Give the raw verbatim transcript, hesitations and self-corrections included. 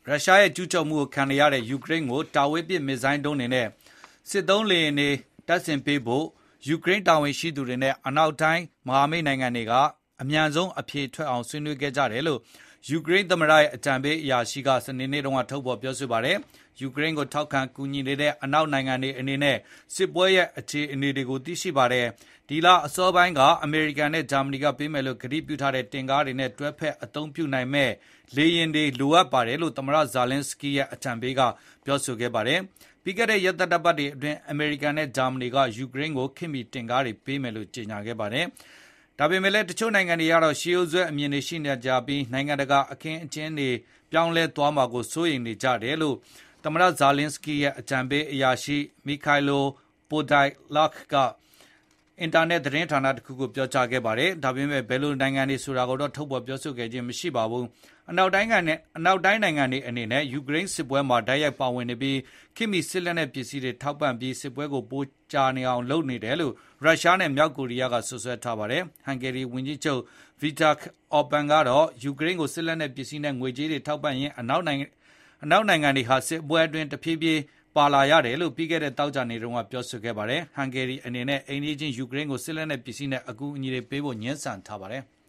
ရုရှားရဲ့ကျူးကျော်မှုကိုခံနေရတဲ့ယူကရိန်းကိုတာဝေးပစ်မစ်ဇိုင်းဒုံးတွေနဲ့စစ်သုံးလေယာဉ်တွေတပ်ဆင်ပေးဖို့ယူကရိန်းတာဝန်ရှိသူတွေနဲ့အနောက်တိုင်းမဟာမိတ်နိုင်ငံတွေကအမြန်ဆုံးအဖြေထွက်အောင်ဆွေးနွေးခဲ့ကြတယ်လို့ယူကရိန်းသမ္မတရဲ့အကြံပေးအရာရှိကစနေနေ့တုန်းကထုတ်ဖော်ပြောဆိုပါတယ်။ယူကရိန်းကိုထောက်ခံကူညီနေတဲ့အနောက်နိုင်ငံတွေအနေနဲ့စစ်ပွဲရဲ့အခြေအနေတွေကိုသိရှိပါတယ်။ဒီလအစောပိုင်းကအမေရိကန်နဲ့ဂျာမနီကပေးမယ်လို့ကတိပြုထားတဲ့တင်ကားတွေနဲ့တွဲဖက်အသုံးပြုနိုင်မဲ့လေယာဉ်တွေလိုအပ်ပါတယ်လို့သမ္မတဇာလင်းစကီးရဲ့အကြံပေးကပြောဆိုခဲ့ပါတယ်။ပြီးခဲ့တဲ့ရက်သတ္တပတ်တွေအတွင်းအမေရိကန်နဲ့ဂျာမနီကယူကရိန်းကိုခင်မီတင်ကားတွေပေးမယ်လို့ကြေညာခဲ့ပါတယ်။ဒါပေမဲ့လည်းတချို့နိုင်ငံတွေကတော့ရှေးရိုးစွဲအမြင်တွေရှိနေကြပြီးနိုင်ငံတကာအခင်းအကျင်းတွေပြောင်းလဲသွားမှာကိုစိုးရိမ်နေကြတယ်လို့သမ္မတဇာလင်းစကီးရဲ့အကြံပေးအရာရှိမီခိုင်လိုပိုဒိုင်လက်ကအင်တာနက်သတင်းဌာနတစ်ခုကိုပြောကြားခဲ့ပါတယ်။ဒါပေမဲ့ဘယ်လိုနိုင်ငံတွေဆိုတာကိုတော့ထုတ်ဖော်ပြောဆိုခဲ့ခြင်းမရှိပါဘူး။အနောက်တိုင်းကနေအနောက်တိုင်းနိုင်ငံတွေအနေနဲ့ယူကရိန်းစစ်ပွဲမှာတိုက်ရိုက်ပါဝင်နေပြီးခင်မီစစ်လက်နက်ပစ္စည်းတွေထောက်ပံ့ပြီးစစ်ပွဲကိုပိုကြာနေအောင်လုပ်နေတယ်လို့ရုရှားနဲ့မြောက်ကိုရီးယားကဆွဆွဲထားပါတယ်။ဟန်ဂေရီဝန်ကြီးချုပ်ဗီတာအော်ပန်ကတော့ယူကရိန်းကိုစစ်လက်နက်ပစ္စည်းနဲ့ငွေကြေးတွေထောက်ပံ့ရင်းအနောက်နိုင်ငံအနောက်နိုင်ငံတွေဟာစစ်ပွဲအတွင်းတဖြည်းဖြည်းပါလာရတယ်လို့ပြီးခဲ့တဲ့တောက်ကြနေတုန်းကပြောဆိုခဲ့ပါတယ်။ဟန်ဂေရီအနေနဲ့အိန္ဒိယချင်းယူကရိန်းကိုစစ်လက်နက်ပစ္စည်းနဲ့အကူအညီတွေပေးဖို့ညှင်းဆန်ထားပါတယ်။